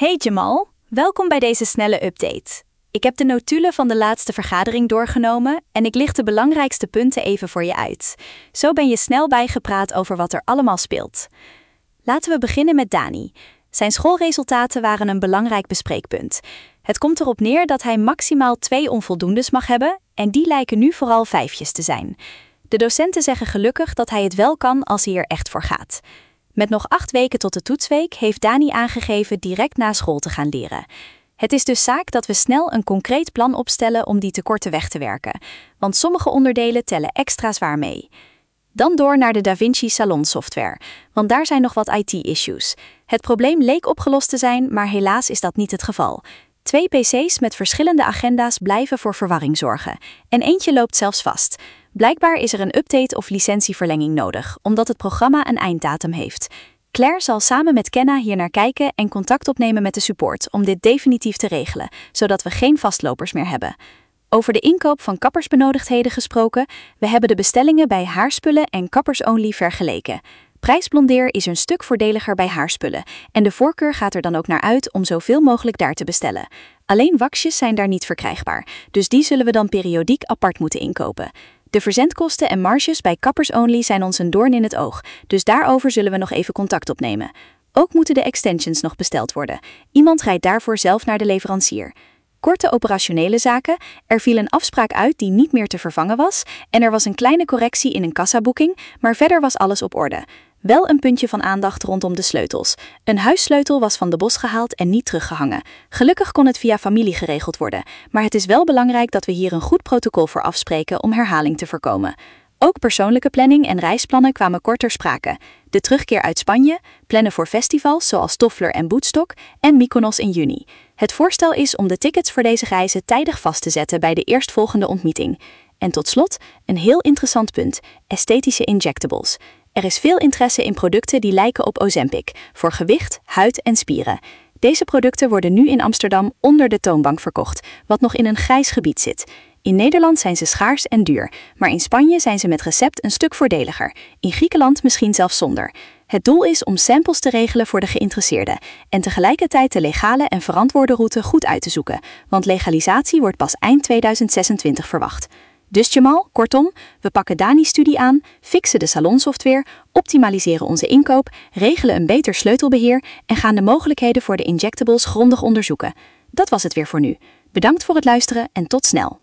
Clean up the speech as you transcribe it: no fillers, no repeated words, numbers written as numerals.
Hey Jamal, welkom bij deze snelle update. Ik heb de notulen van de laatste vergadering doorgenomen en ik licht de belangrijkste punten even voor je uit. Zo ben je snel bijgepraat over wat er allemaal speelt. Laten we beginnen met Dani. Zijn schoolresultaten waren een belangrijk bespreekpunt. Het komt erop neer dat hij maximaal 2 onvoldoendes mag hebben en die lijken nu vooral 5'tjes te zijn. De docenten zeggen gelukkig dat hij het wel kan als hij er echt voor gaat. Met nog 8 weken tot de toetsweek heeft Dani aangegeven direct na school te gaan leren. Het is dus zaak dat we snel een concreet plan opstellen om die tekorten weg te werken, want sommige onderdelen tellen extra zwaar mee. Dan door naar de DaVinci Salon software, want daar zijn nog wat IT-issues. Het probleem leek opgelost te zijn, maar helaas is dat niet het geval. 2 PC's met verschillende agenda's blijven voor verwarring zorgen en eentje loopt zelfs vast. Blijkbaar is er een update of licentieverlenging nodig, omdat het programma een einddatum heeft. Claire zal samen met Kenna hier naar kijken en contact opnemen met de support om dit definitief te regelen, zodat we geen vastlopers meer hebben. Over de inkoop van kappersbenodigdheden gesproken, we hebben de bestellingen bij Haarspullen en Kappers Only vergeleken. Prijsblondeer is een stuk voordeliger bij Haarspullen en de voorkeur gaat er dan ook naar uit om zoveel mogelijk daar te bestellen. Alleen waxjes zijn daar niet verkrijgbaar, dus die zullen we dan periodiek apart moeten inkopen. De verzendkosten en marges bij Kappers Only zijn ons een doorn in het oog, dus daarover zullen we nog even contact opnemen. Ook moeten de extensions nog besteld worden. Iemand rijdt daarvoor zelf naar de leverancier. Korte operationele zaken, er viel een afspraak uit die niet meer te vervangen was en er was een kleine correctie in een kassaboeking, maar verder was alles op orde. Wel een puntje van aandacht rondom de sleutels. Een huissleutel was van de bos gehaald en niet teruggehangen. Gelukkig kon het via familie geregeld worden, maar het is wel belangrijk dat we hier een goed protocol voor afspreken om herhaling te voorkomen. Ook persoonlijke planning en reisplannen kwamen kort ter sprake. De terugkeer uit Spanje, plannen voor festivals zoals Toffler en Woodstock en Mykonos in juni. Het voorstel is om de tickets voor deze reizen tijdig vast te zetten bij de eerstvolgende ontmoeting. En tot slot, een heel interessant punt, esthetische injectables. Er is veel interesse in producten die lijken op Ozempic, voor gewicht, huid en spieren. Deze producten worden nu in Amsterdam onder de toonbank verkocht, wat nog in een grijs gebied zit. In Nederland zijn ze schaars en duur, maar in Spanje zijn ze met recept een stuk voordeliger. In Griekenland misschien zelfs zonder. Het doel is om samples te regelen voor de geïnteresseerden en tegelijkertijd de legale en verantwoorde route goed uit te zoeken, want legalisatie wordt pas eind 2026 verwacht. Dus Jamal, kortom, we pakken Dani's studie aan, fixen de salonsoftware, optimaliseren onze inkoop, regelen een beter sleutelbeheer en gaan de mogelijkheden voor de injectables grondig onderzoeken. Dat was het weer voor nu. Bedankt voor het luisteren en tot snel.